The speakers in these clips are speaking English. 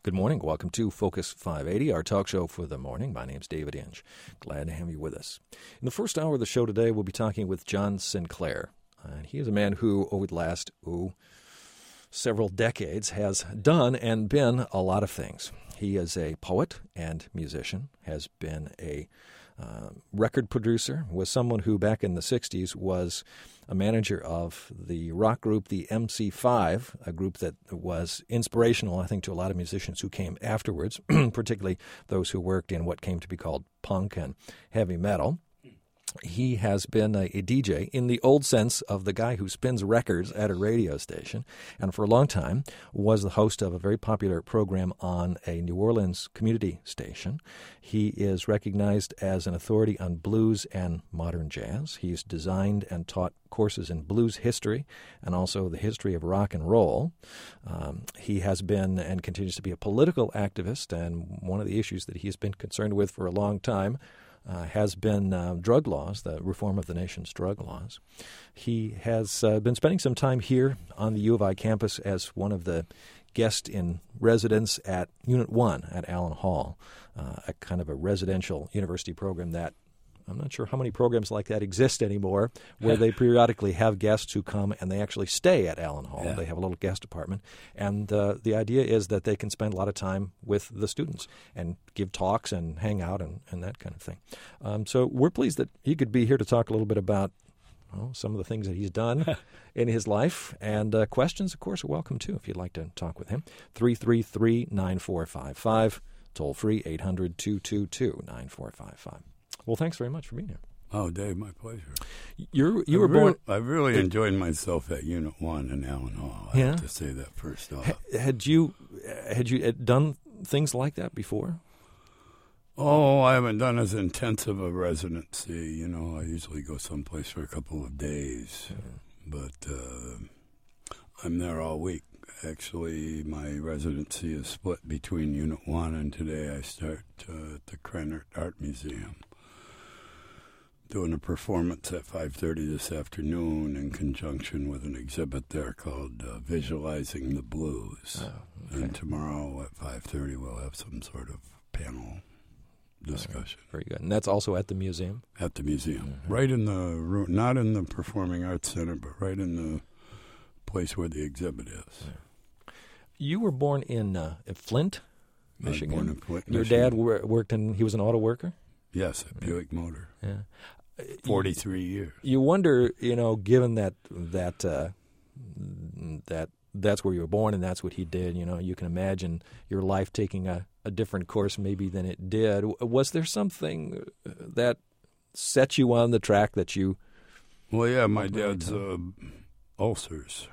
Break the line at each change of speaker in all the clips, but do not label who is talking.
Good morning. Welcome to Focus 580, our talk show for the morning. My name's David Inge. Glad to have you with us. In the first hour of the show today, we'll be talking with John Sinclair. He is a man who, over the last several decades, has done and been a lot of things. He is a poet and musician, has been a record producer, was someone who back in the 60s was a manager of the rock group, the MC5, a group that was inspirational, I think, to a lot of musicians who came afterwards, particularly those who worked in what came to be called punk and heavy metal. He has been a DJ in the old sense of the guy who spins records at a radio station, and for a long time was the host of a very popular program on a New Orleans community station. He is recognized as an authority on blues and modern jazz. He's designed and taught courses in blues history and also the history of rock and roll. He has been and continues to be a political activist, and one of the issues that he's been concerned with for a long time has been drug laws, the reform of the nation's drug laws. He has been spending some time here on the U of I campus as one of the guests in residence at Unit 1 at Allen Hall, a kind of a residential university program that I'm not sure how many programs like that exist anymore, where they periodically have guests who come and they actually stay at Allen Hall. Yeah. They have a little guest apartment. And the idea is that they can spend a lot of time with the students and give talks and hang out and that kind of thing. So we're pleased that he could be here to talk a little bit about some of the things that he's done in his life. And questions, of course, are welcome, too, if you'd like to talk with him. 333-9455, toll free, 800-222-9455. Well, thanks very much for being here.
Oh, Dave, my pleasure.
You were born.
I really enjoyed myself at Unit 1 in Allen Hall. I have to say that first off.
Had you done things like that before?
Oh, I haven't done as intensive a residency. You know, I usually go someplace for a couple of days, but I'm there all week. Actually, my residency is split between Unit 1 and today I start at the Krannert Art Museum, doing a performance at 5:30 this afternoon in conjunction with an exhibit there called Visualizing the Blues. Oh, okay. And tomorrow at 5:30 we'll have some sort of panel discussion.
Very good. And that's also at the museum?
At the museum. Mm-hmm. Right in the room, not in the Performing Arts Center, but right in the place where the exhibit is.
Yeah. You were born in Flint, Michigan.
Born in Flint,
Your
Michigan.
Dad worked he was an auto worker?
Yes, at Buick Motor.
Yeah.
43 years.
You wonder, given that that's where you were born and that's what he did, you can imagine your life taking a different course maybe than it did. Was there something that set you on the track that you...
Well, yeah, my dad's ulcers.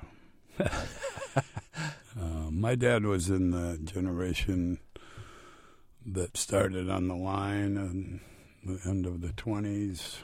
My dad was in the generation that started on the line in the end of the 20s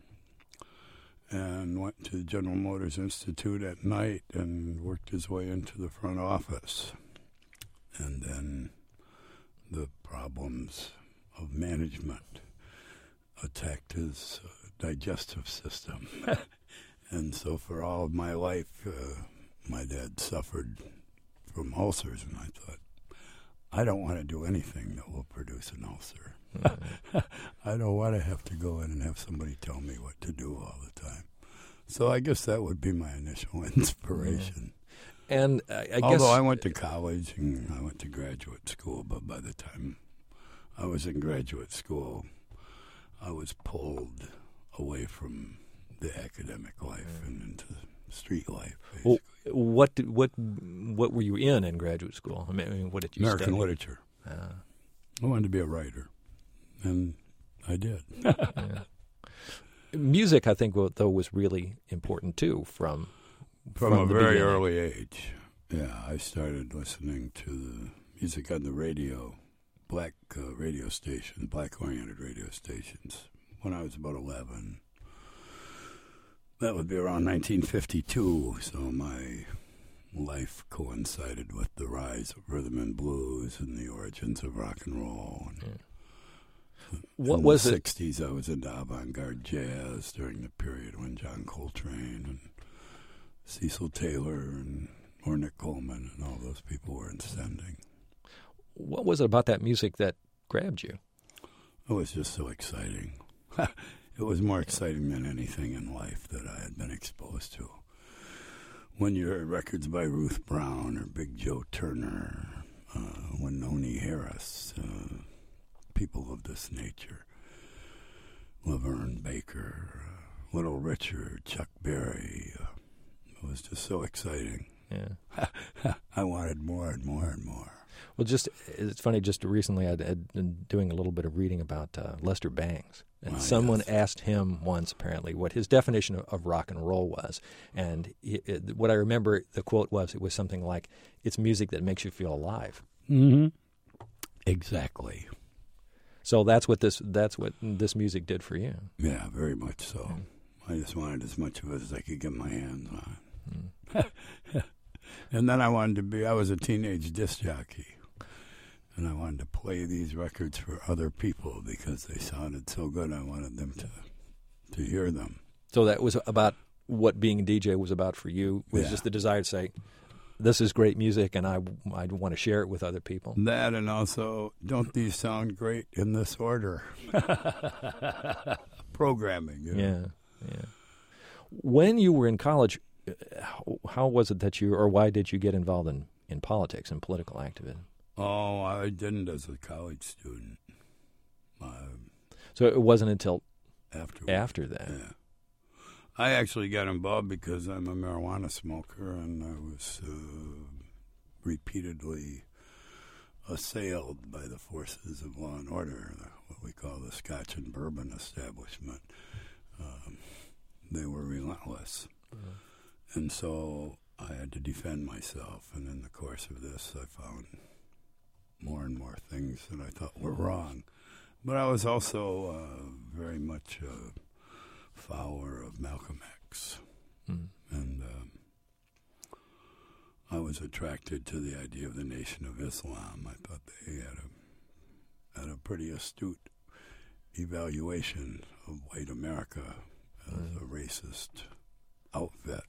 and went to General Motors Institute at night and worked his way into the front office. And then the problems of management attacked his digestive system. And so for all of my life, my dad suffered from ulcers, and I thought, I don't want to do anything that will produce an ulcer. Mm-hmm. I don't want to have to go in and have somebody tell me what to do all the time. So I guess that would be my initial inspiration.
Mm-hmm. And
although I went to college and I went to graduate school, but by the time I was in graduate school, I was pulled away from the academic life and into street life, basically.
Well, what were you in graduate school? I mean, what did you
American
study?
literature. I wanted to be a writer, and I did.
Yeah. Music, I think, though, was really important too from
a very
beginning.
early age. Yeah, I started listening to the music on the radio, black radio stations, black-oriented radio stations, when I was about 11. That would be around 1952, so my life coincided with the rise of rhythm and blues and the origins of rock and roll. And
what was
it? In
the
60s, I was into avant-garde jazz during the period when John Coltrane and Cecil Taylor and Ornette Coleman and all those people were ascending.
What was it about that music that grabbed you?
It was just so exciting. It was more exciting than anything in life that I had been exposed to. When you heard records by Ruth Brown or Big Joe Turner, Wynonie Harris, people of this nature, Laverne Baker, Little Richard, Chuck Berry, it was just so exciting.
Yeah.
I wanted more and more and more.
Well, it's funny, just recently I'd been doing a little bit of reading about Lester Bangs. And someone asked him once, apparently, what his definition of rock and roll was. And what I remember, the quote was, it was something like, it's music that makes you feel alive.
Mm-hmm. Exactly.
So that's what this music did for you.
Yeah, very much so. I just wanted as much of it as I could get my hands on. And then I was a teenage disc jockey. And I wanted to play these records for other people because they sounded so good. I wanted them to hear them.
So that was about what being a DJ was about for you, was just the desire to say, this is great music and I want to share it with other people.
That, and also, don't these sound great in this order? Programming. You know?
Yeah. When you were in college, how was it that why did you get involved in politics and political activism?
Oh, I didn't as a college student.
So it wasn't until
after
that.
Yeah. I actually got involved because I'm a marijuana smoker, and I was repeatedly assailed by the forces of law and order, what we call the Scotch and Bourbon establishment. They were relentless. Mm-hmm. And so I had to defend myself, and in the course of this, I found more and more things that I thought were wrong. But I was also very much a follower of Malcolm X. Mm. And I was attracted to the idea of the Nation of Islam. I thought they had a pretty astute evaluation of white America as a racist outfit.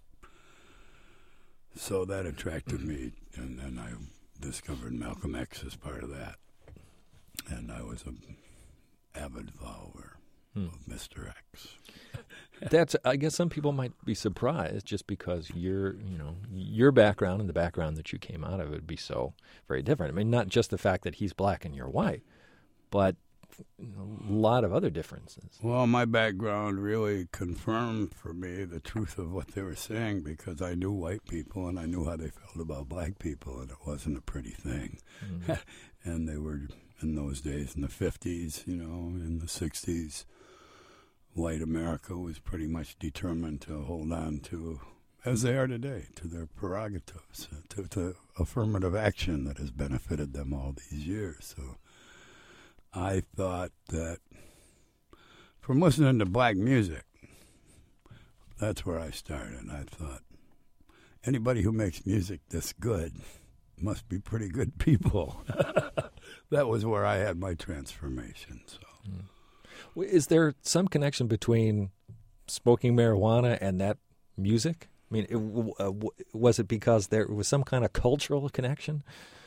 So that attracted me, and then I discovered Malcolm X as part of that. And I was an avid follower of Mr. X.
I guess some people might be surprised just because your background and the background that you came out of would be so very different. I mean, not just the fact that he's black and you're white, but a lot of other differences.
Well, my background really confirmed for me the truth of what they were saying, because I knew white people and I knew how they felt about black people, and it wasn't a pretty thing. Mm-hmm. And they were, in those days, in the 50s, in the 60s, white America was pretty much determined to hold on to, as they are today, to their prerogatives, to affirmative action that has benefited them all these years. So I thought that from listening to black music, that's where I started. I thought anybody who makes music this good must be pretty good people. That was where I had my transformation. So,
is there some connection between smoking marijuana and that music? I mean, was it because there was some kind of cultural connection?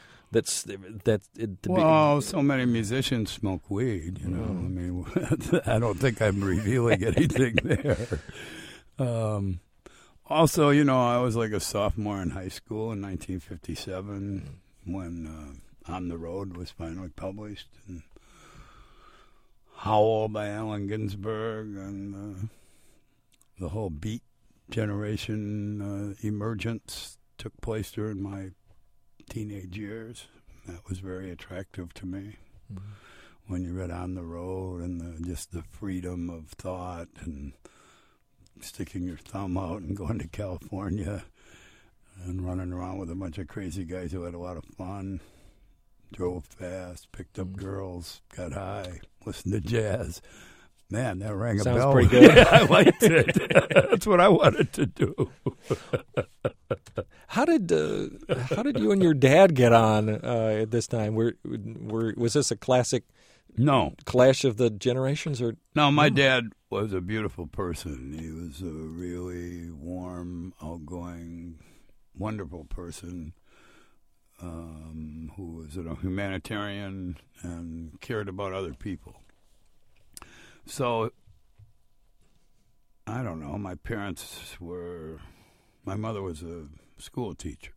Well, so many musicians smoke weed, I mean, I don't think I'm revealing anything there. Also, I was like a sophomore in high school in 1957 when On the Road was finally published, and Howl by Allen Ginsberg, and the whole Beat generation emergence took place during my teenage years. That was very attractive to me. Mm-hmm. When you read On the Road and just the freedom of thought and sticking your thumb out and going to California and running around with a bunch of crazy guys who had a lot of fun, drove fast, picked up girls, got high, listened to jazz. Man, that rang a bell.
Sounds pretty good.
Yeah, I liked it. That's what I wanted to do.
How did you and your dad get on at this time? Was this a classic?
No.
Clash of the generations, or
no? My dad was a beautiful person. He was a really warm, outgoing, wonderful person. who was a humanitarian and cared about other people. So, I don't know, my mother was a school teacher.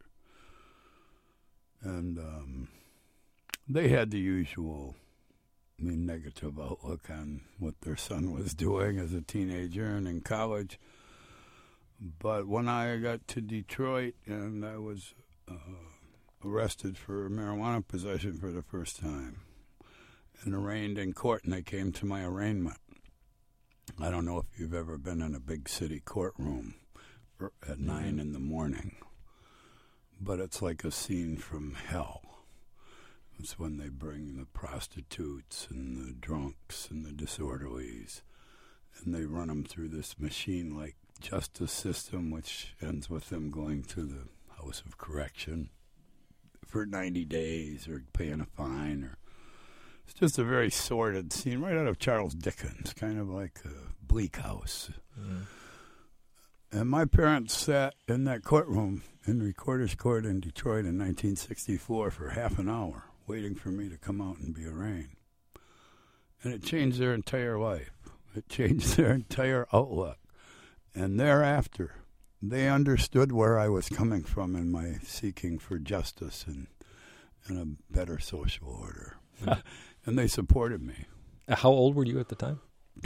And they had the usual negative outlook on what their son was doing as a teenager and in college. But when I got to Detroit and I was arrested for marijuana possession for the first time and arraigned in court, and they came to my arraignment. I don't know if you've ever been in a big city courtroom at 9 in the morning, but it's like a scene from hell. It's when they bring the prostitutes and the drunks and the disorderlies, and they run them through this machine-like justice system, which ends with them going to the House of Correction for 90 days or paying a fine. It's just a very sordid scene, right out of Charles Dickens, kind of like a Bleak House. Mm. And my parents sat in that courtroom in Recorder's Court in Detroit in 1964 for half an hour, waiting for me to come out and be arraigned. And it changed their entire life. It changed their entire outlook. And thereafter, they understood where I was coming from in my seeking for justice and a better social order. And they supported me.
How old were you at the time?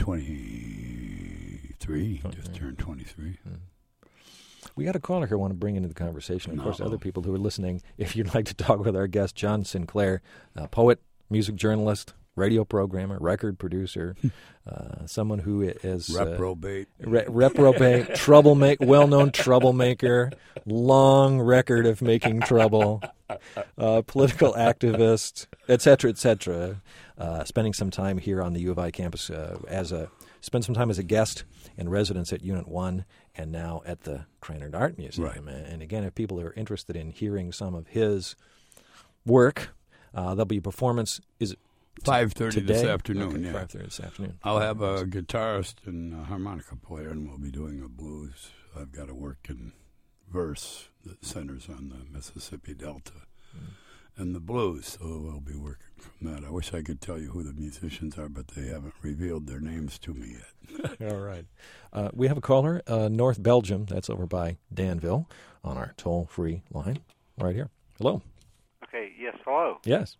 23. Just turned 23.
We got a caller here I want to bring into the conversation. Of course, other people who are listening, if you'd like to talk with our guest, John Sinclair, poet, music journalist, radio programmer, record producer, someone who is
reprobate,
well-known troublemaker, long record of making trouble, political activist, etc., spending some time here on the U of I campus spent some time as a guest and residence at Unit 1 and now at the Krannert Art Museum. Right. And again, if people are interested in hearing some of his work, there'll be a performance. Is it
5:30 this afternoon.
Okay,
yeah.
5:30 this afternoon.
I'll have a guitarist and a harmonica player, and we'll be doing a blues. I've got a working verse that centers on the Mississippi Delta and the blues, so we'll be working from that. I wish I could tell you who the musicians are, but they haven't revealed their names to me yet.
All right. We have a caller, North Belgium, that's over by Danville, on our toll-free line right here. Hello.
Okay, yes, hello.
Yes.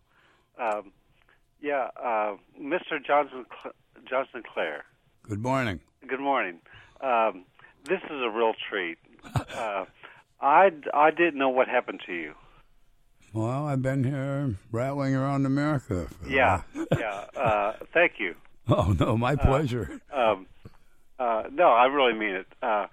Mr. Johnson Clare.
Good morning.
Good morning. This is a real treat. I didn't know what happened to you.
Well, I've been here rattling around America.
Thank you.
Oh, no, my pleasure.
No, I really mean it. I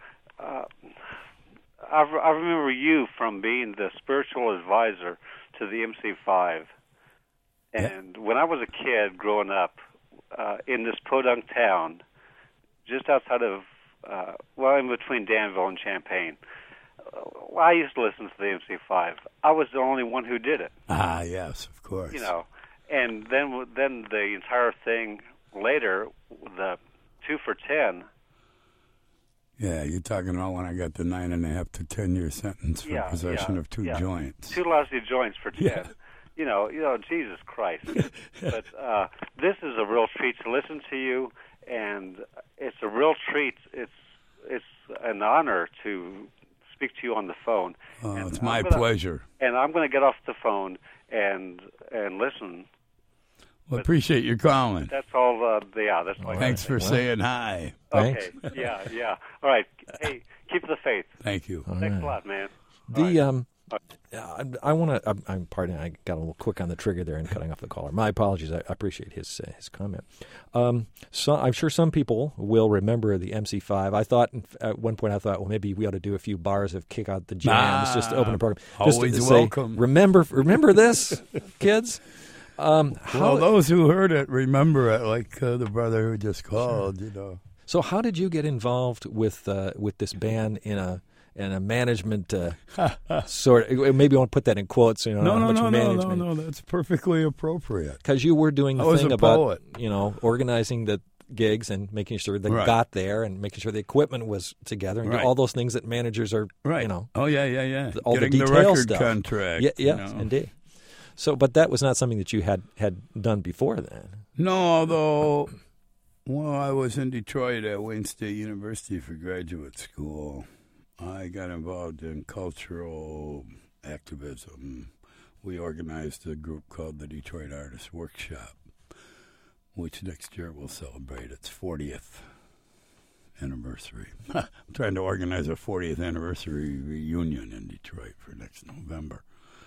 remember you from being the spiritual advisor to the MC5. And when I was a kid growing up in this podunk town, just outside of, in between Danville and Champaign, I used to listen to the MC5. I was the only one who did it.
Ah, yes, of course.
And then the entire thing later, the 2 for 10.
Yeah, you're talking about when I got the 9.5 to 10-year sentence for possession of two joints.
2 lousy joints for 10.
Yeah.
Jesus Christ. But this is a real treat to listen to you, and it's a real treat. It's an honor to speak to you on the phone.
It's my pleasure.
And I'm going to get off the phone and listen.
Well, appreciate your calling.
That's all. That's all.
Thanks for saying hi.
Okay. Yeah. All right. Hey, keep the faith.
Thank you.
Thanks a lot, man.
I want to. Pardon, I got a little quick on the trigger there in cutting off the caller. My apologies. I appreciate his comment. So I'm sure some people will remember the MC5. I thought at one point, well, maybe we ought to do a few bars of Kick Out the Jams just to open the program.
Always
just
welcome.
Say, remember this, kids.
Well, those who heard it remember it, like the brother who just called. Sure.
So how did you get involved with this band in a management sort of, maybe I want to put that in quotes,
No, that's perfectly appropriate.
Because you were doing the thing about, organizing the gigs and making sure they
Right.
got there and making sure the equipment was together and
Right.
all those things that managers are,
Right.
you know.
Oh, yeah.
All the
Getting the
detail
record
stuff.
contract.
Yeah,
you know.
indeed. So, but that was not something that you had done before then.
No, although, well, I was in Detroit at Wayne State University for graduate school. I got involved in cultural activism. We organized a group called the Detroit Artists Workshop, which next year will celebrate its 40th anniversary. I'm trying to organize a 40th anniversary reunion in Detroit for next November.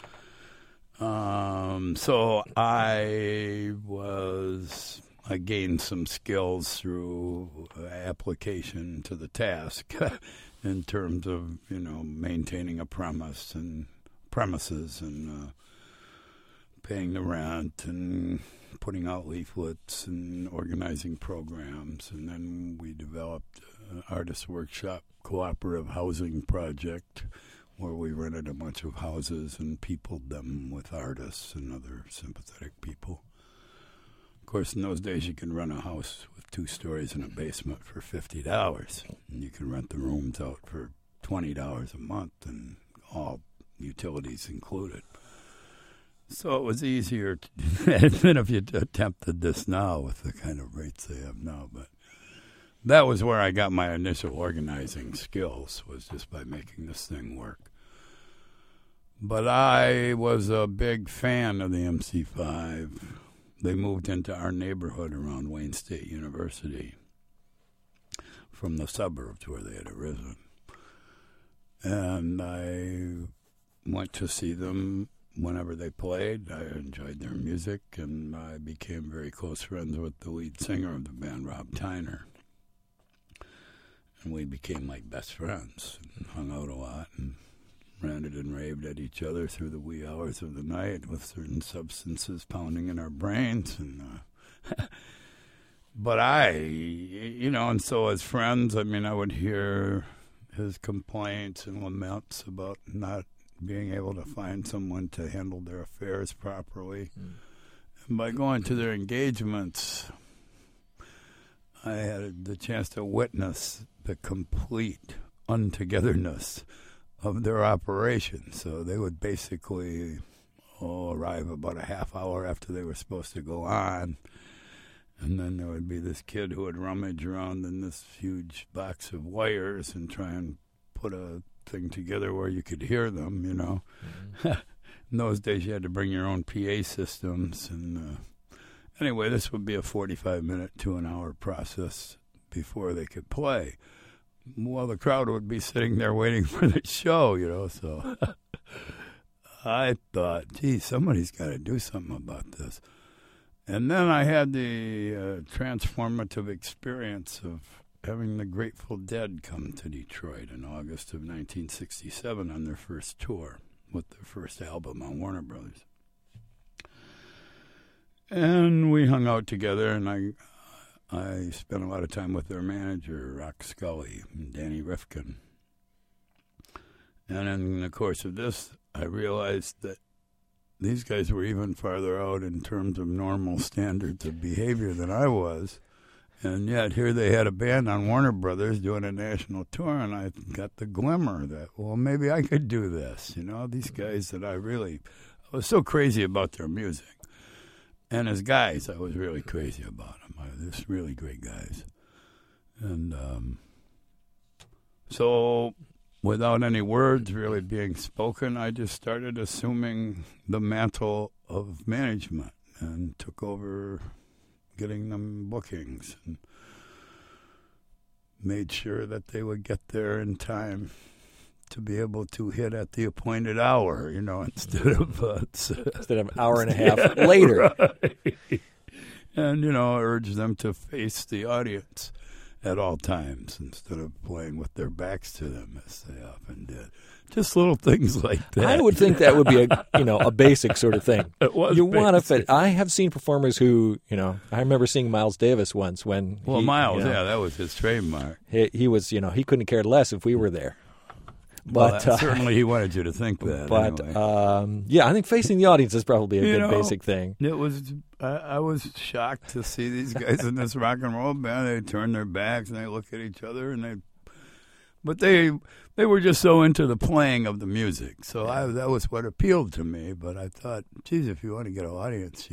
So I gained some skills through application to the task in terms of, maintaining a premises and paying the rent and putting out leaflets and organizing programs. And then we developed an Artist Workshop cooperative housing project where we rented a bunch of houses and peopled them with artists and other sympathetic people. Of course, in those days, you can rent a house with 2 stories and a basement for $50. And you can rent the rooms out for $20 a month and all utilities included. So it was easier than if you attempted this now with the kind of rates they have now. But that was where I got my initial organizing skills, was just by making this thing work. But I was a big fan of the MC5. They moved into our neighborhood around Wayne State University from the suburbs where they had arisen. And I went to see them whenever they played. I enjoyed their music, and I became very close friends with the lead singer of the band, Rob Tyner. And we became like best friends and hung out a lot and ranted and raved at each other through the wee hours of the night with certain substances pounding in our brains. And but and so as friends, I would hear his complaints and laments about not being able to find someone to handle their affairs properly. And by going to their engagements, I had the chance to witness the complete untogetherness of their operation. So they would basically arrive about a half hour after they were supposed to go on. And then there would be this kid who would rummage around in this huge box of wires and try and put a thing together where you could hear them, Mm-hmm. In those days, you had to bring your own PA systems. And anyway, this would be a 45-minute to an hour process before they could play. Well, the crowd would be sitting there waiting for the show, so I thought, gee, somebody's got to do something about this. And then I had the transformative experience of having the Grateful Dead come to Detroit in August of 1967 on their first tour with their first album on Warner Brothers. And we hung out together, and I spent a lot of time with their manager, Rock Scully, and Danny Rifkin. And in the course of this, I realized that these guys were even farther out in terms of normal standards of behavior than I was. And yet here they had a band on Warner Brothers doing a national tour, and I got the glimmer that, well, maybe I could do this. These guys that I was so crazy about their music. And as guys, I was really crazy about them. They're just really great guys. And so without any words really being spoken, I just started assuming the mantle of management and took over getting them bookings and made sure that they would get there in time to be able to hit at the appointed hour, instead of
an hour and a half later.
Right. And, urge them to face the audience at all times instead of playing with their backs to them as they often did. Just little things like that.
I would think that would be a basic sort of thing.
It was
you want to
basic.
fit. I have seen performers who, I remember seeing Miles Davis once when
Miles, that was his trademark.
He was, he couldn't care less if we were there. But
certainly he wanted you to think that.
But
anyway.
yeah, I think facing the audience is probably a good basic thing.
It was. I was shocked to see these guys in this rock and roll band. They turn their backs and they look at each other but they were just so into the playing of the music. So that was what appealed to me. But I thought, geez, if you want to get an audience,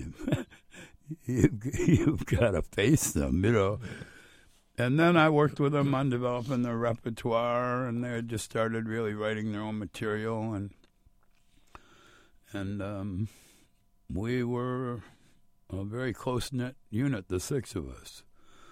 you've got to face them, And then I worked with them on developing their repertoire, and they had just started really writing their own material, and we were a very close-knit unit, the six of us.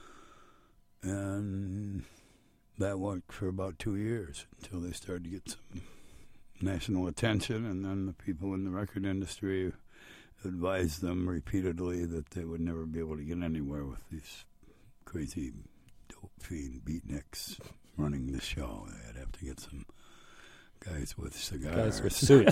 And that worked for about 2 years until they started to get some national attention, and then the people in the record industry advised them repeatedly that they would never be able to get anywhere with these crazy dope fiend beatniks running the show. They'd have to get some guys with cigars.
Guys with suits.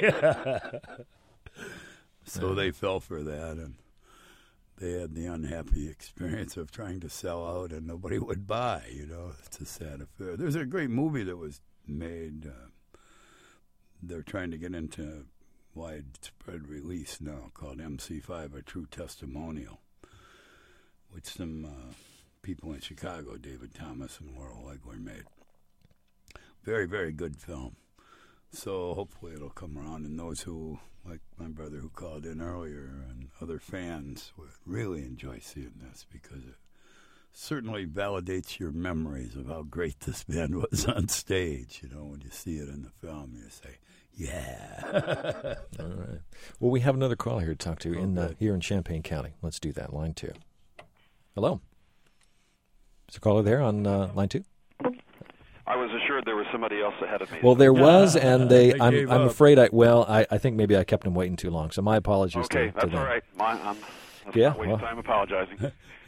So they fell for that, and they had the unhappy experience of trying to sell out and nobody would buy, It's a sad affair. There's a great movie that was made. They're trying to get into widespread release now called MC5, A True Testimonial, which some people in Chicago, David Thomas and Laurel Legler, made. Very, very good film. So hopefully it'll come around, and those who, like my brother who called in earlier, and other fans would really enjoy seeing this, because it certainly validates your memories of how great this band was on stage. When you see it in the film, you say, yeah.
All right. Well, we have another caller here to talk to here in Champaign County. Let's do that. Line 2. Hello. Is there a caller there on line 2?
I was assured there was somebody else ahead of me.
Well, there was, and I'm afraid I think maybe I kept them waiting too long, so my apologies to them.
Okay, that's all right. I'm not wasting time apologizing.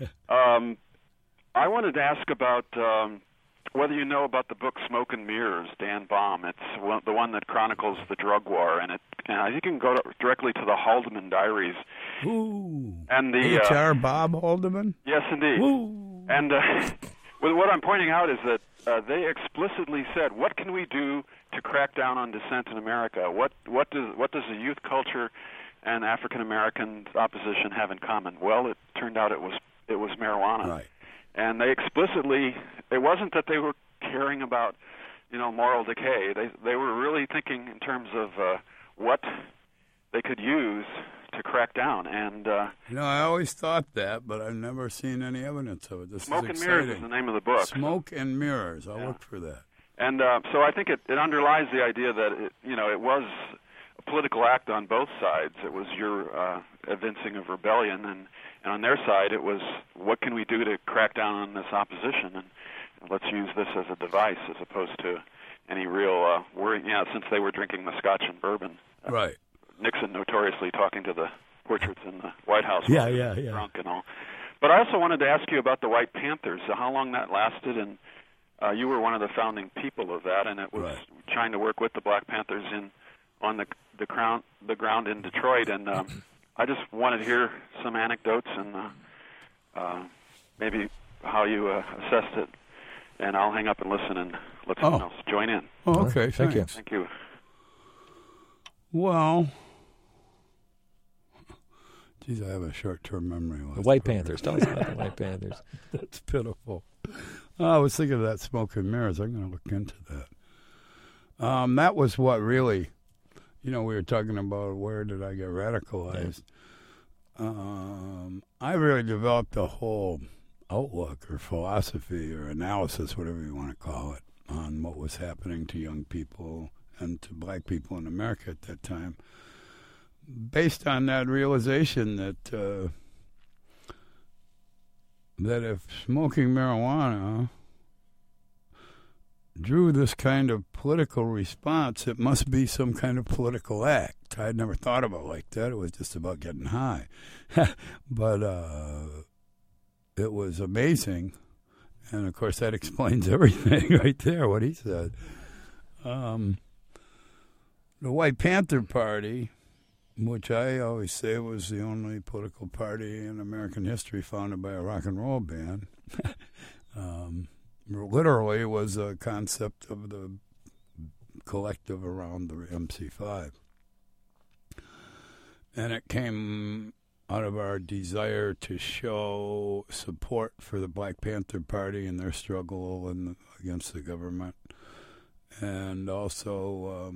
I wanted to ask about whether you know about the book Smoke and Mirrors, Dan Baum. It's the one that chronicles the drug war, and I think you can go directly to the Haldeman Diaries.
Ooh.
And the
H.R. Bob Haldeman?
Yes, indeed.
Ooh.
And what I'm pointing out is that they explicitly said, "What can we do to crack down on dissent in America? What does the youth culture and African American opposition have in common?" Well, it turned out it was marijuana.
Right.
And they explicitly, it wasn't that they were caring about, moral decay. They were really thinking in terms of what they could use to crack down. And
I always thought that, but I've never seen any evidence of it. This
Smoke
is
and
exciting.
Mirrors is the name of the book.
Smoke and Mirrors. I'll look for that.
And so I think it underlies the idea that it was a political act on both sides. It was your evincing of rebellion, and on their side it was, what can we do to crack down on this opposition, and let's use this as a device as opposed to any real worry. Since they were drinking the scotch and bourbon.
Right.
Nixon notoriously talking to the portraits in the White House.
Yeah.
Drunk and all. But I also wanted to ask you about the White Panthers, how long that lasted, and you were one of the founding people of that, and it was trying to work with the Black Panthers on the ground in Detroit, and I just wanted to hear some anecdotes and maybe how you assessed it, and I'll hang up and listen and let someone else join in.
Oh, okay,
Thank you.
Thank you.
Well, geez, I have a short-term memory.
The White Panthers. Tell us about the White Panthers.
That's pitiful. I was thinking of that Smoke and Mirrors. I'm going to look into that. That was what really, we were talking about where did I get radicalized. I really developed a whole outlook or philosophy or analysis, whatever you want to call it, on what was happening to young people and to black people in America at that time, based on that realization that if smoking marijuana drew this kind of political response, it must be some kind of political act. I'd never thought about it like that. It was just about getting high. But it was amazing. And, of course, that explains everything right there, what he said. The White Panther Party, which I always say was the only political party in American history founded by a rock and roll band, literally was a concept of the collective around the MC5. And it came out of our desire to show support for the Black Panther Party and their struggle against the government. And also,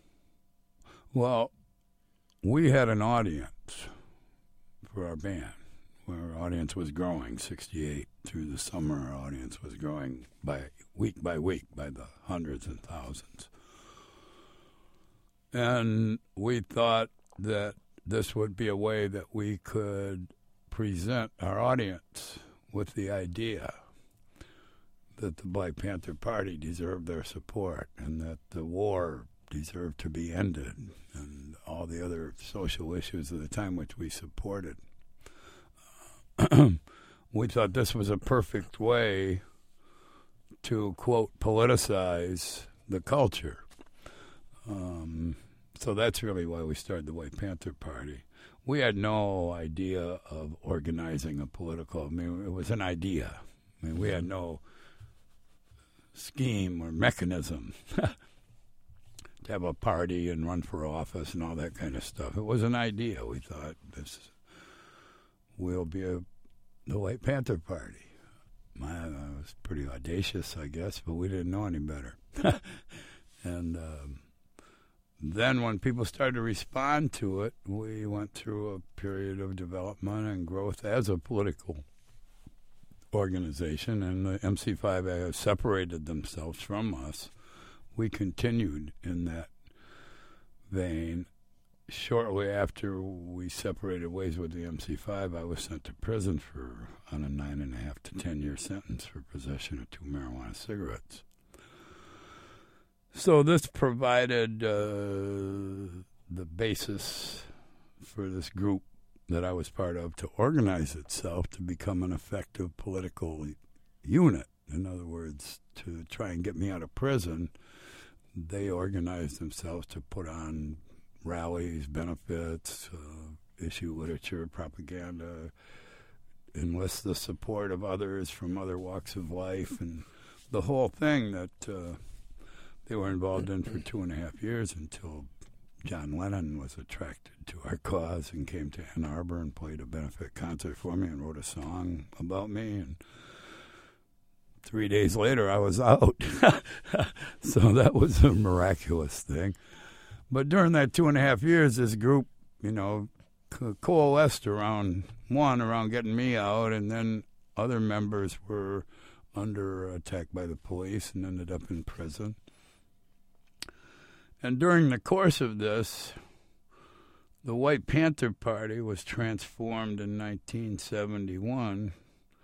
we had an audience for our band. Our audience was growing, 68 through the summer. Our audience was growing by week by the hundreds and thousands. And we thought that this would be a way that we could present our audience with the idea that the Black Panther Party deserved their support and that the war deserved to be ended and all the other social issues of the time which we supported. We thought this was a perfect way to, quote, politicize the culture. So that's really why we started the White Panther Party. We had no idea of organizing a political, it was an idea. We had no scheme or mechanism to have a party and run for office and all that kind of stuff. It was an idea. We thought this will be the White Panther Party. It was pretty audacious, I guess, but we didn't know any better. And then when people started to respond to it, we went through a period of development and growth as a political organization, and the MC5 separated themselves from us. We continued in that vein. Shortly after we separated ways with the MC5, I was sent to prison on a 9.5 to 10-year sentence for possession of 2 marijuana cigarettes. So this provided the basis for this group that I was part of to organize itself to become an effective political unit. In other words, to try and get me out of prison, they organized themselves to put on rallies, benefits, issue literature, propaganda, enlist the support of others from other walks of life, and the whole thing that they were involved in for 2.5 years until John Lennon was attracted to our cause and came to Ann Arbor and played a benefit concert for me and wrote a song about me. And 3 days later, I was out. So that was a miraculous thing. But during that 2.5 years, this group, coalesced around getting me out, and then other members were under attack by the police and ended up in prison. And during the course of this, the White Panther Party was transformed in 1971.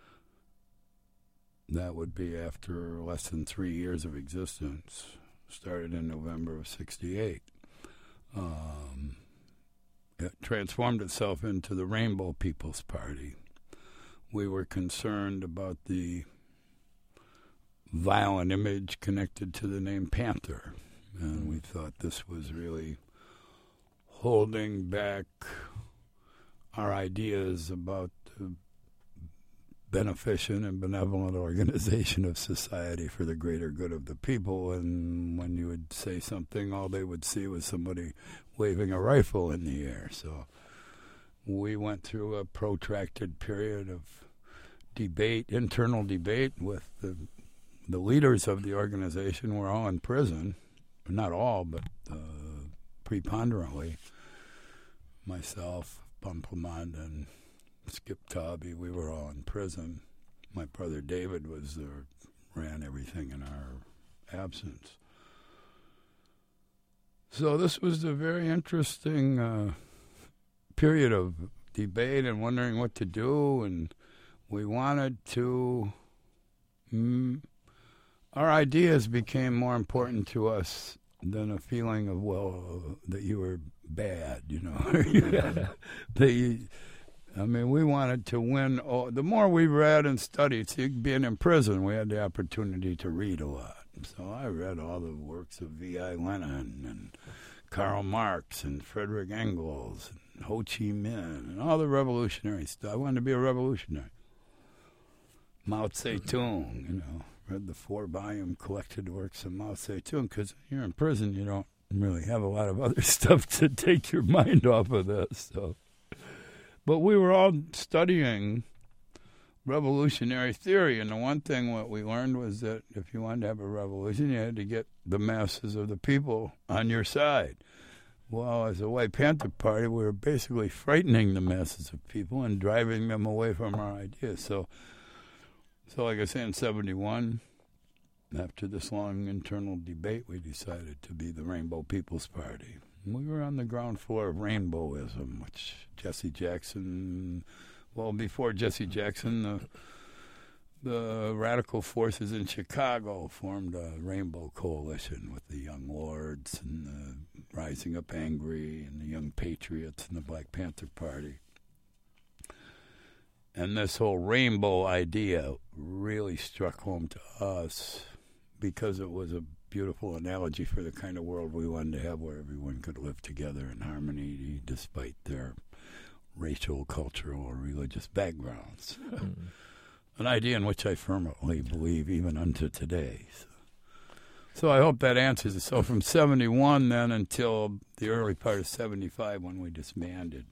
That would be after less than 3 years of existence. Started in November of 68. It transformed itself into the Rainbow People's Party. We were concerned about the violent image connected to the name Panther. And we thought this was really holding back our ideas about the beneficent and benevolent organization of society for the greater good of the people. And when you would say something, all they would see was somebody waving a rifle in the air. So we went through a protracted period of debate, internal debate with the leaders of the organization were all in prison. Not all, but preponderantly. Myself, Pumplemand, and Skip Tobby, we were all in prison. My brother David ran everything in our absence. So this was a very interesting period of debate and wondering what to do, and we wanted to... our ideas became more important to us than a feeling of, that you were bad, we wanted to win. The more we read and studied, being in prison, we had the opportunity to read a lot. So I read all the works of V.I. Lenin and Karl Marx and Frederick Engels and Ho Chi Minh and all the revolutionary stuff. I wanted to be a revolutionary. Mao Zedong, read the 4-volume collected works of Mao Zedong, because you're in prison, you don't really have a lot of other stuff to take your mind off of this. So, but we were all studying revolutionary theory, and the one thing what we learned was that if you wanted to have a revolution, you had to get the masses of the people on your side. Well, as a White Panther Party, we were basically frightening the masses of people and driving them away from our ideas. So like I say, in 1971, after this long internal debate, we decided to be the Rainbow People's Party. We were on the ground floor of rainbowism, which Jesse Jackson, well, before Jesse Jackson, the radical forces in Chicago formed a rainbow coalition with the Young Lords and the Rising Up Angry and the Young Patriots and the Black Panther Party. And this whole rainbow idea really struck home to us because it was a beautiful analogy for the kind of world we wanted to have, where everyone could live together in harmony despite their racial, cultural, or religious backgrounds. An idea in which I firmly believe even unto today. So I hope that answers it. So from 1971 then until the early part of 1975, when we disbanded,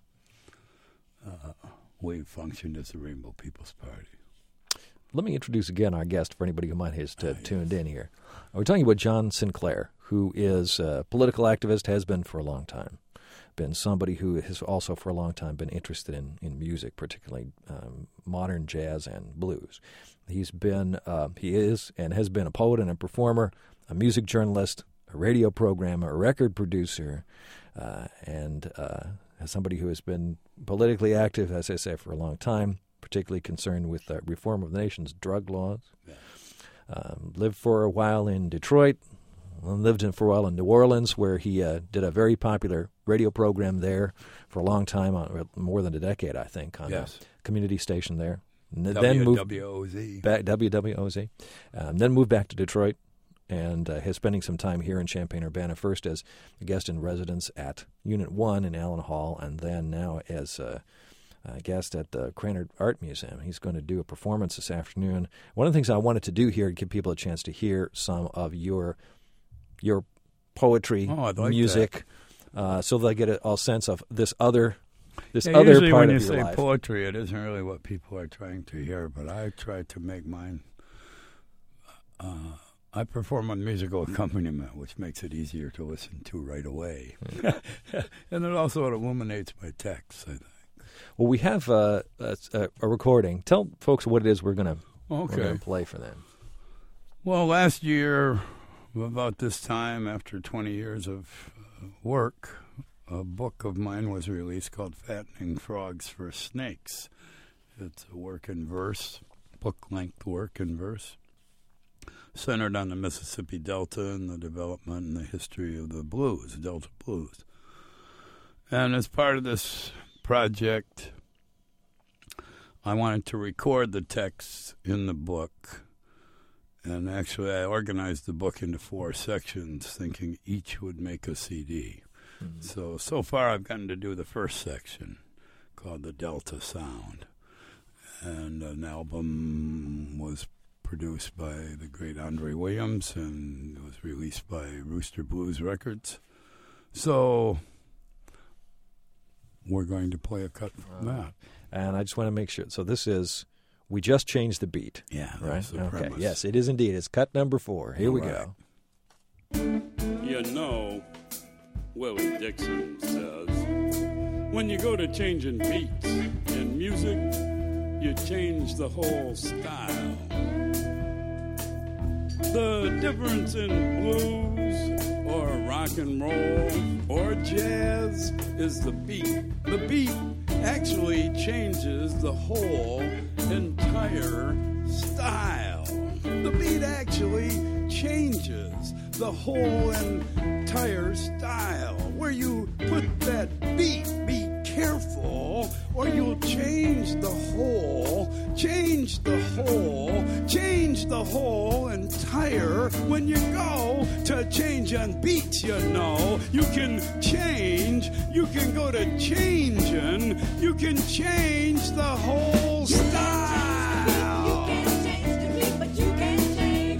we functioned as the Rainbow People's Party.
Let me introduce again our guest for anybody who might have tuned in here. We're talking about John Sinclair, who is a political activist, has been for a long time. Been somebody who has also for a long time been interested in music, particularly modern jazz and blues. He is and has been a poet and a performer, a music journalist, a radio programmer, a record producer, and as somebody who has been politically active, as I say, for a long time, particularly concerned with reform of the nation's drug laws. Yeah. Lived for a while in Detroit, lived for a while in New Orleans, where he did a very popular radio program there for a long time, more than a decade, I think, on a community station there. Then moved back WWOZ. Then moved back to Detroit, and is spending some time here in Champaign-Urbana, first as a guest in residence at Unit 1 in Allen Hall, and then now as a guest at the Krannert Art Museum. He's going to do a performance this afternoon. One of the things I wanted to do here, to give people a chance to hear some of your poetry, music, so they get a sense of this other other part of your life. Usually when you say
poetry, it isn't really what people are trying to hear, but I try to make mine. I perform on musical accompaniment, which makes it easier to listen to right away. And it also illuminates my text, I think.
Well, we have a recording. Tell folks what it is we're going to play for them.
Well, last year, about this time, after 20 years of work, a book of mine was released called Fattening Frogs for Snakes. It's a work in verse, book-length work in verse, centered on the Mississippi Delta and the development and the history of the blues, Delta blues. And as part of this project, I wanted to record the texts in the book. And actually, I organized the book into 4 sections, thinking each would make a CD. Mm-hmm. So far, I've gotten to do the first section, called The Delta Sound. And an album was produced by the great Andre Williams, and it was released by Rooster Blues Records. So we're going to play a cut from that.
And I just want to make sure. So this is, we just changed the beat.
Yeah,
right?
That's the premise.
Yes, it is indeed. It's cut number 4. Here we go.
You know, Willie Dixon says, when you go to changing beats in music, you change the whole style. The difference in blues or rock and roll or jazz is the beat. The beat actually changes the whole entire style. The beat actually changes the whole entire style. Where you put that beat, be careful, or you'll change the whole entire. When you go to change on beats, you know, you can go to changing, you can change the whole style.
You can't change the beat, but you can change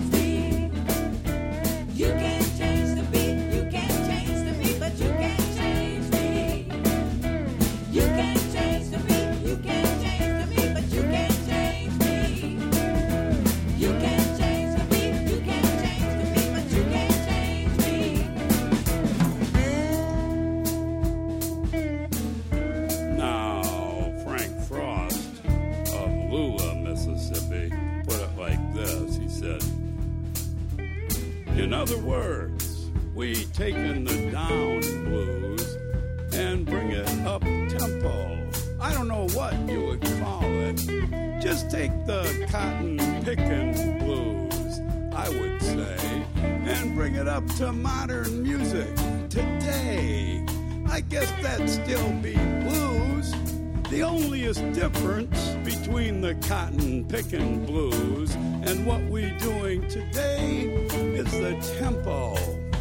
other words, we taken the down blues and bring it up tempo. I don't know what you would call it. Just take the cotton pickin' blues, I would say, and bring it up to modern music today. I guess that'd still be blues. The onlyest difference between the cotton pickin' blues and what we doing today is the tempo.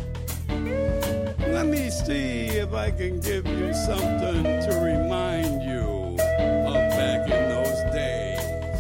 Let me see if I can give you something to remind you of back in those days.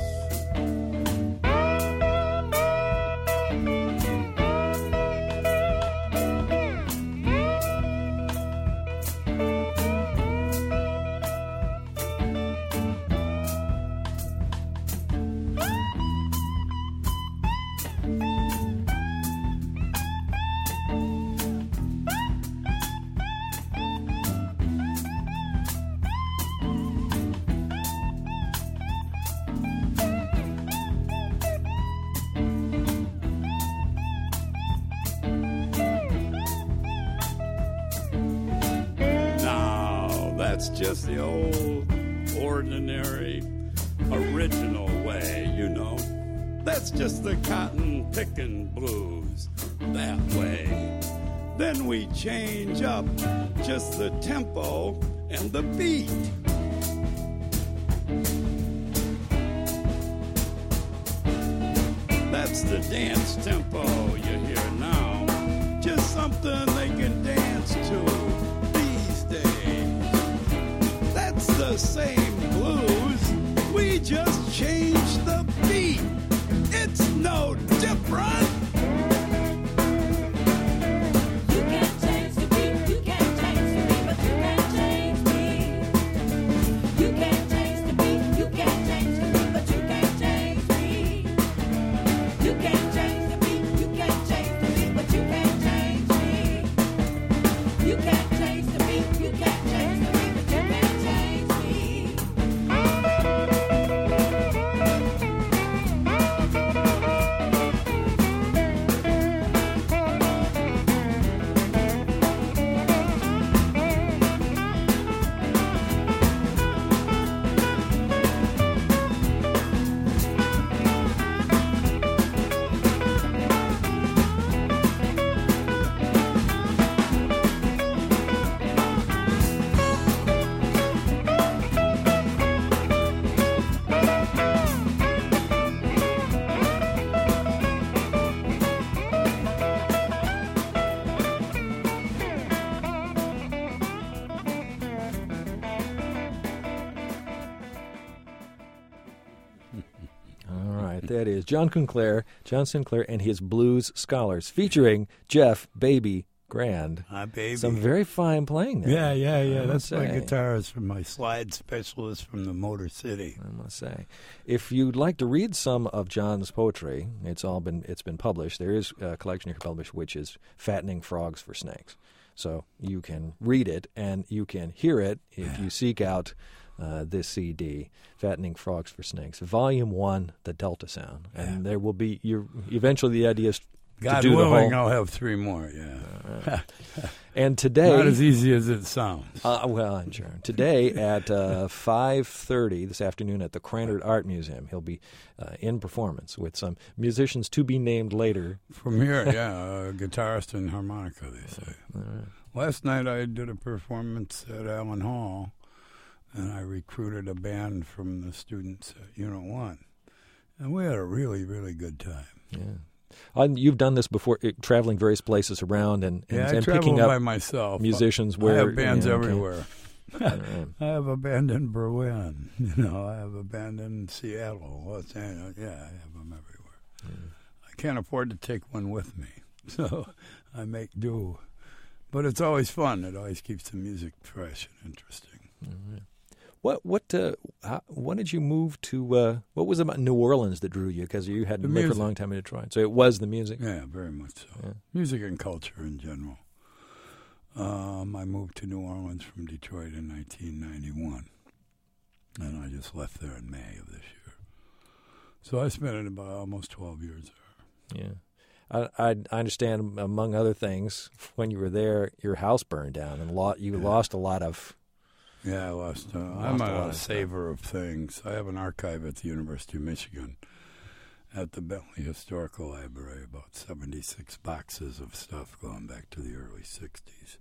That's just the old, ordinary, original way, you know. That's just the cotton pickin' blues, that way. Then we change up just the tempo and the beat. That's the dance tempo you hear now. Just something they can dance to. The same blues, we just changed the beat. It's no different.
You can't change the beat, you can't change the beat, but you can't change me. You can't change the beat, you can't change the beat, but you can't change me. You can't change the beat, you can't change the beat, but you can't change me. You can't change the beat, you can't change the beat, but you can't change me.
That is John Sinclair, and his Blues Scholars, featuring Jeff Baby Grand.
Hi, baby.
Some very fine playing there.
Yeah. That's my guitarist from my slide specialist from the Motor City.
I must say, if you'd like to read some of John's poetry, it's been published. There is a collection here published, which is "Fattening Frogs for Snakes." So you can read it and you can hear it if you seek out this CD, Fattening Frogs for Snakes, Volume 1, The Delta Sound. And there will be, eventually the idea is
God
to do
willing,
the whole...
I'll have 3 more,
And today...
Not as easy as it sounds.
Well, I'm sure. Today at 5:30 this afternoon at the Krannert Art Museum, he'll be in performance with some musicians to be named later.
From here, a guitarist and harmonica, they say. Last night I did a performance at Allen Hall, and I recruited a band from the students at Unit 1. And we had a really, really good time.
Yeah. You've done this before, traveling various places around and picking up
by myself.
Musicians where...
I have bands everywhere.
Right.
I have a band in Berlin. I have a band in Seattle, Los Angeles. Yeah, I have them everywhere.
Mm.
I can't afford to take one with me, so I make do. But it's always fun. It always keeps the music fresh and interesting.
Mm-hmm. When did you move to? What was it about New Orleans that drew you? Because you hadn't lived for a long time in Detroit, so it was the music.
Yeah, very much so. Yeah. Music and culture in general. I moved to New Orleans from Detroit in 1991, and I just left there in May of this year. So I spent about almost 12 years there.
Yeah. I understand, among other things, when you were there, your house burned down and you lost a lot of.
Yeah, I lost. I'm
a lot
a
of
saver of things. I have an archive at the University of Michigan, at the Bentley Historical Library, about 76 boxes of stuff going back to the early 60s.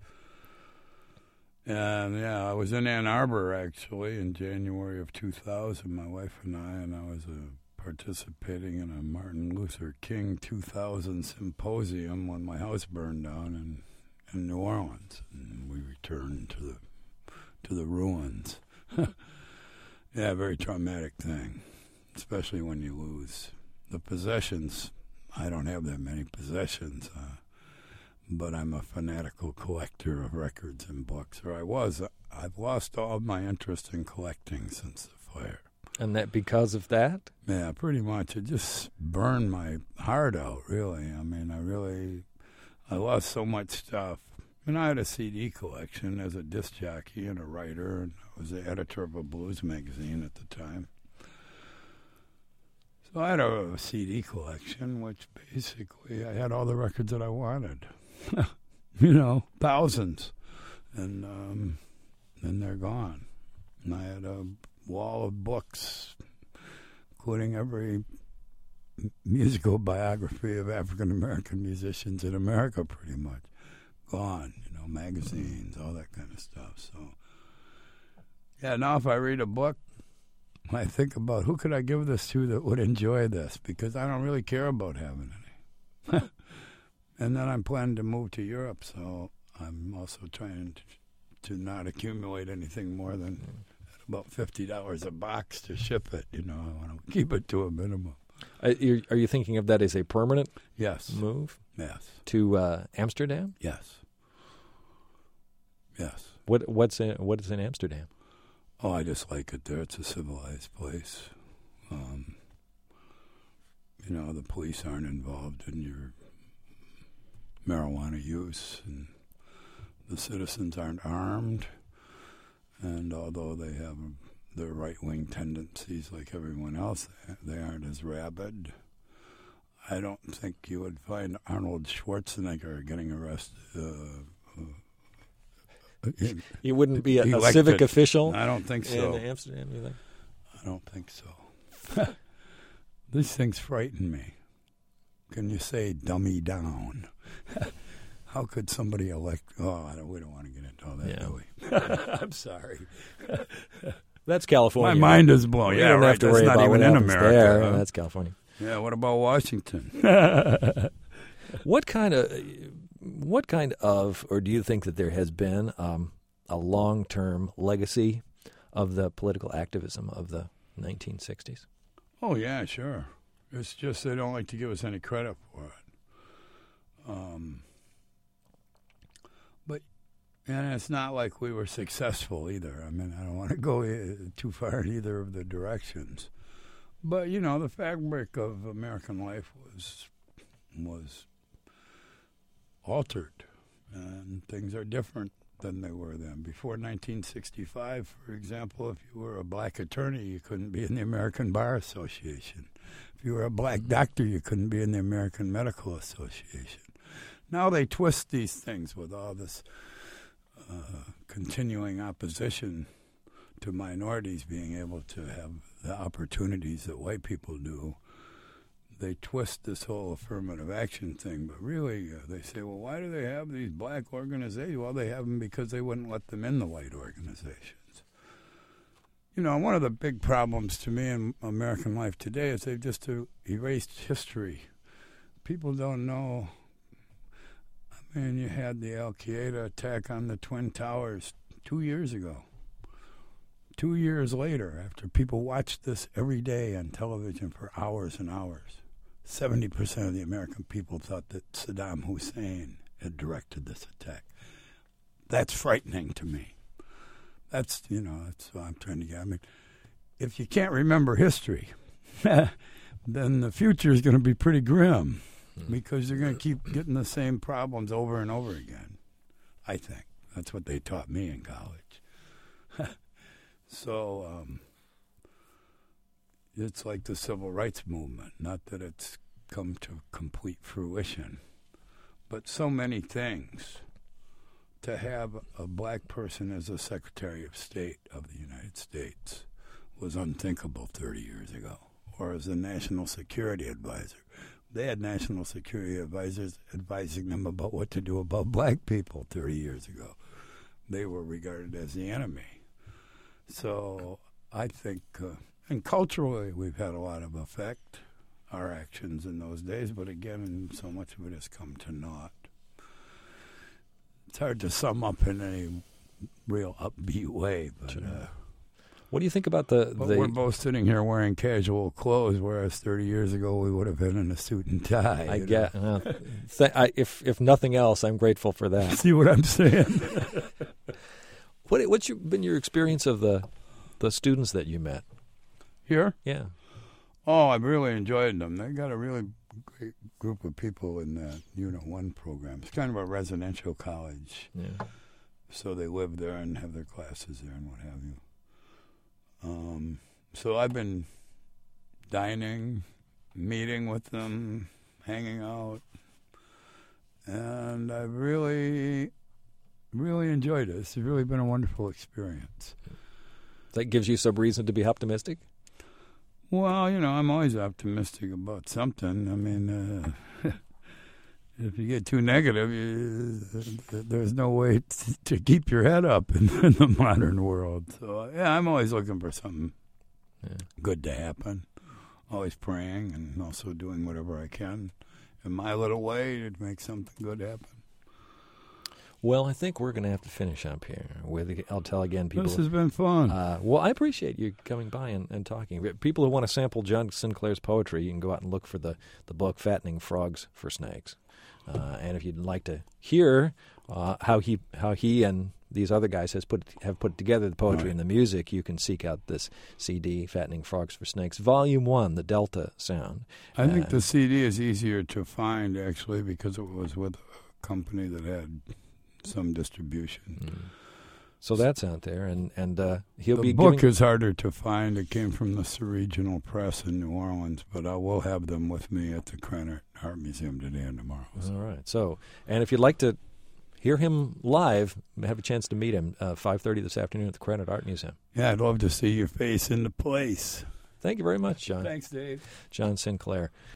And, yeah, I was in Ann Arbor, actually, in January of 2000, my wife and I was participating in a Martin Luther King 2000 symposium when my house burned down in New Orleans. And we returned to the ruins. Yeah, very traumatic thing, especially when you lose the possessions. I don't have that many possessions, but I'm a fanatical collector of records and books, or I was. I've lost all of my interest in collecting since the fire.
And that because of that?
Yeah, pretty much. It just burned my heart out, really. I mean, I lost so much stuff. And I had a CD collection as a disc jockey and a writer, and I was the editor of a blues magazine at the time. So I had a CD collection, which basically I had all the records that I wanted. Thousands. And then they're gone. And I had a wall of books, including every musical biography of African-American musicians in America, pretty much. Gone, magazines, all that kind of stuff. So, yeah, now if I read a book, I think about who could I give this to that would enjoy this, because I don't really care about having any. And then I'm planning to move to Europe, so I'm also trying to not accumulate anything more than about $50 a box to ship it. I want to keep it to a minimum.
Are you thinking of that as a permanent move?
Yes.
To Amsterdam?
Yes. Yes.
What is in Amsterdam?
Oh, I just like it there. It's a civilized place. The police aren't involved in your marijuana use, and the citizens aren't armed. And although they have their right-wing tendencies like everyone else, they aren't as rabid. I don't think you would find Arnold Schwarzenegger getting arrested.
He wouldn't be a
elected.
civic official?
I don't think so.
In Amsterdam, you think?
I don't think so. These things frighten me. Can you say dummy down? How could somebody elect... Oh, we don't want to get into all that, do we? I'm sorry.
That's California.
My mind is blown.
You
Yeah,
don't
right.
have to
That's
worry
not
about
even
what
in
happens
America.
there.
Huh?
That's California.
Yeah, what about Washington?
What kind of, or do you think that there has been a long-term legacy of the political activism of the 1960s?
Oh, yeah, sure. It's just they don't like to give us any credit for it. And it's not like we were successful either. I mean, I don't want to go too far in either of the directions. But, the fabric of American life was altered, and things are different than they were then. Before 1965, for example, if you were a black attorney, you couldn't be in the American Bar Association. If you were a black doctor, you couldn't be in the American Medical Association. Now they twist these things with all this continuing opposition to minorities being able to have the opportunities that white people do. They twist this whole affirmative action thing, but really they say, well, why do they have these black organizations? Well, they have them because they wouldn't let them in the white organizations. One of the big problems to me in American life today is they've just erased history. People don't know. I mean, you had the Al-Qaeda attack on the Twin Towers 2 years ago. 2 years later, after people watched this every day on television for hours and hours, 70% of the American people thought that Saddam Hussein had directed this attack. That's frightening to me. That's what I'm trying to get. I mean, if you can't remember history, then the future is going to be pretty grim, because you're going to keep getting the same problems over and over again, I think. That's what they taught me in college. So it's like the civil rights movement. Not that it's come to complete fruition. But so many things. To have a black person as a Secretary of State of the United States was unthinkable 30 years ago, or as a national security advisor. They had national security advisors advising them about what to do about black people 30 years ago. They were regarded as the enemy. So I think, and culturally we've had a lot of effect, our actions in those days, but again, so much of it has come to naught. It's hard to sum up in any real upbeat way, but
what do you think about
but we're both sitting here wearing casual clothes, whereas 30 years ago we would have been in a suit and tie.
I get. If nothing else, I'm grateful for that.
See what I'm saying?
What's been your experience of the students that you met?
Here?
Yeah.
Oh, I've really enjoyed them. They got a really great group of people in that Unit 1 program. It's kind of a residential college.
Yeah.
So they live there and have their classes there and what have you. So I've been dining, meeting with them, hanging out, and I've really, really enjoyed it. It's really been a wonderful experience.
That gives you some reason to be optimistic?
Well, I'm always optimistic about something. I mean, if you get too negative, there's no way to keep your head up in the modern world. So, yeah, I'm always looking for something good to happen. Always praying and also doing whatever I can in my little way to make something good happen.
Well, I think we're going to have to finish up here. I'll tell again, people.
This has been fun.
Well, I appreciate you coming by and talking. People who want to sample John Sinclair's poetry, you can go out and look for the book "Fattening Frogs for Snakes." And if you'd like to hear how he and these other guys have put together the poetry and the music, you can seek out this CD, "Fattening Frogs for Snakes," Volume 1, the Delta Sound.
I think the CD is easier to find, actually, because it was with a company that had some distribution.
So that's out there, and he'll be
The book is harder to find. It came from the Regional Press in New Orleans, but I will have them with me at the Krannert Art Museum today and tomorrow.
All right. So, and if you'd like to hear him live, have a chance to meet him, 5:30 this afternoon at the Krannert Art Museum.
Yeah, I'd love to see your face in the place.
Thank you very much, John.
Thanks, Dave.
John Sinclair.